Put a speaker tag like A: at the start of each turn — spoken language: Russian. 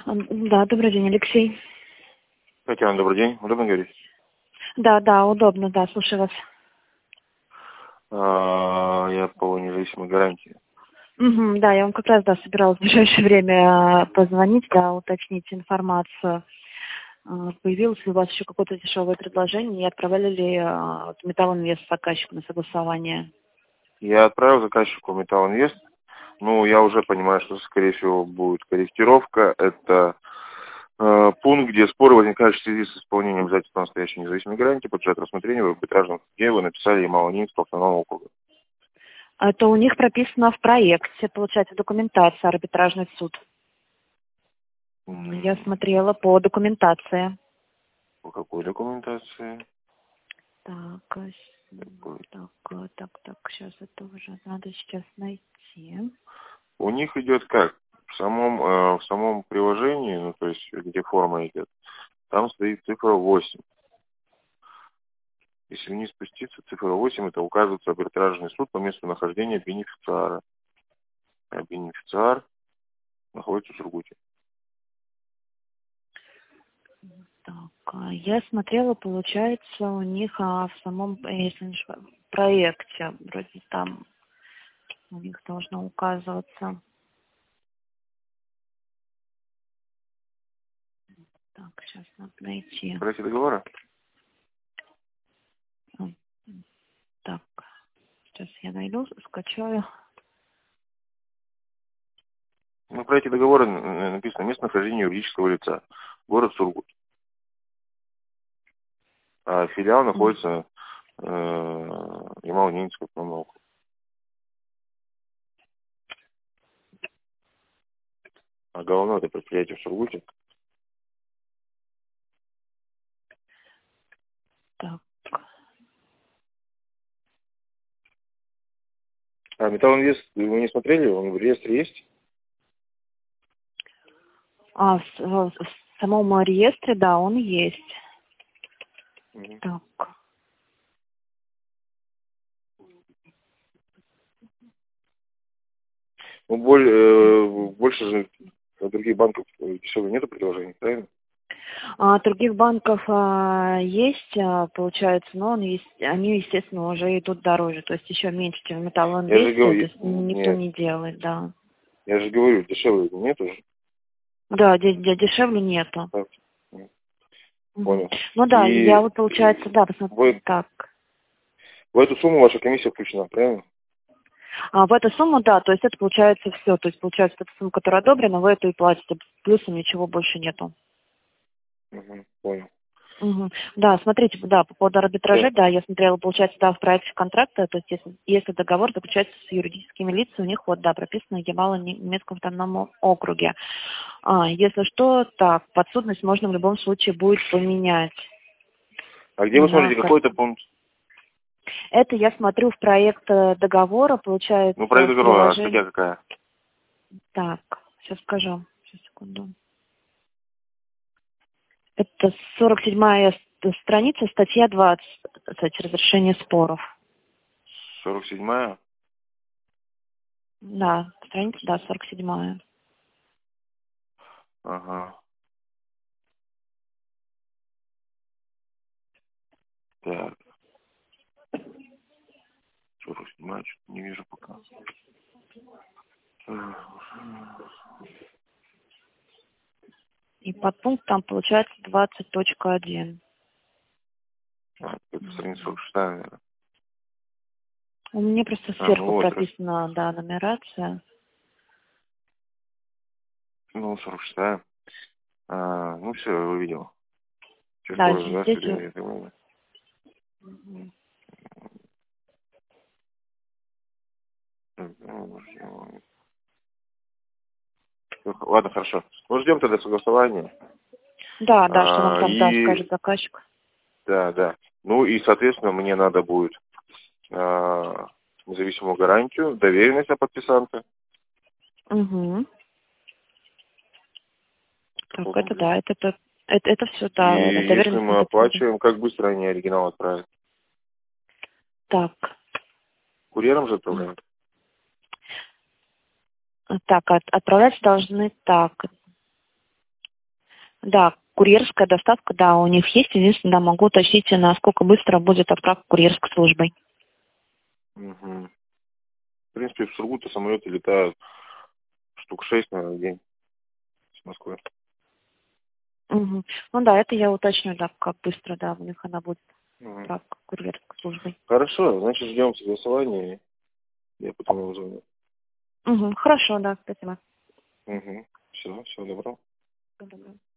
A: Да, добрый день, Алексей.
B: Татьяна, добрый день. Удобно говорить?
A: Да, удобно, да, слушаю вас.
B: Я по независимой гарантии.
A: Да, я вам как раз, собиралась в ближайшее время позвонить, уточнить информацию. Появилось ли у вас еще какое-то дешевое предложение и отправляли ли Металлинвест заказчику на согласование?
B: Я отправил заказчику Металлинвест. Ну, я уже понимаю, что, скорее всего, будет корректировка. Это пункт, где споры возникают в связи с исполнением обязательств настоящей независимой гарантии, подлежат рассмотрению в арбитражном суде. Вы написали Ямало-Ненецкого автономного округа.
A: Это у них прописано в проекте, получается, документация, арбитражный суд. Я смотрела по документации.
B: По какой документации?
A: Так, сейчас это уже надо сейчас найти.
B: У них идет как? В самом приложении, ну, то есть, где форма идет, там стоит цифра 8. Если вниз спуститься, цифра 8, это указывается арбитражный суд по месту нахождения бенефициара. А бенефициар находится в Сургуте.
A: Я смотрела, получается, у них в самом, если не ошибаюсь, проекте, вроде там у них должно указываться. Так, сейчас надо найти.
B: Проекте договора?
A: М, Так, сейчас я найду, скачаю.
B: Ну, в проекте договора написано место нахождения юридического лица. Город Сургут. А филиал
A: М,
B: находится Ямало-Ненецкого автономного округа. А головное это предприятие в Сургуте.
A: Так,
B: А Металлинвест вы не смотрели? Он в реестре есть?
A: в самом реестре, да, он есть.
B: Мгм.
A: Так,
B: Ну, больше же других банков дешевле нету предложений, правильно?
A: других банков есть, получается, но они, естественно, уже идут дороже, то есть еще меньше, чем в
B: Я же
A: Металлинвесте, то
B: говорю,
A: есть никто
B: нет,
A: не делает, да.
B: я же говорю, дешевле нету же.
A: Да, дешевле нету.
B: Так,
A: Мгм.
B: понял.
A: Ну да, я
B: И
A: вот, получается, да, посмотрю, так.
B: в эту сумму ваша комиссия включена, правильно?
A: В эту сумму, да, то есть это получается все, то есть получается эта сумма, которая одобрена, вы эту и платите, плюсом ничего больше нету.
B: Угу, понял.
A: Мгм. Да, смотрите, да, по поводу арбитражей,
B: Да.
A: да, я смотрела, получается, да, в проекте контракта, то есть если договор заключается с юридическими лицами, у них вот, да, прописано Ямало-Ненецком автономном округе. Если что, так, подсудность можно в любом случае будет поменять
B: А где вы
A: на
B: смотрите, какой это пункт?
A: Это я смотрю в проект договора, получается,
B: Ну, проект
A: в
B: договора, а
A: приложении.
B: статья какая?
A: Так, сейчас скажу. Сейчас, секунду. Это 47-я страница, статья 20, кстати, разрешение споров.
B: 47-я?
A: Да, страница, да, 47-я.
B: Ага. Так, 47-я, что-то не вижу пока.
A: И подпункт там получается 20.1.
B: Это страница 46-я, наверное.
A: У меня просто
B: Ну
A: сверху
B: вот,
A: прописана, да, нумерация.
B: ну, 46-я. Ну, все, я увидел. Чуть
A: Да,
B: позже, да,
A: здесь...
B: судебное требование. Ладно, хорошо. Ну, ждем тогда согласования.
A: Да, что нам там, да,
B: И,
A: скажет заказчик.
B: да. Ну, и, соответственно, мне надо будет независимую гарантию, доверенность от подписанта.
A: Угу. Так,
B: 500
A: это
B: рублей.
A: да, это все,
B: И
A: да,
B: если
A: доверенность
B: мы
A: подписана.
B: оплачиваем, как быстро они оригинал отправят?
A: Так,
B: Курьером же отправляют?
A: отправлять должны так. Да, курьерская доставка, да, у них есть. Единственное, да, могу уточнить, насколько быстро будет отправка курьерской службой.
B: Угу. В принципе, в Сургуте самолеты летают штук 6, наверное, в день с Москвы.
A: Угу. Ну да, это я уточню, да, как быстро, да, у них она будет
B: Угу.
A: отправка курьерской службой.
B: Хорошо, значит, ждем согласования, и я потом его звоню.
A: Угу. Хорошо, да, спасибо.
B: Угу. Все, всего доброго.
A: Всего доброго.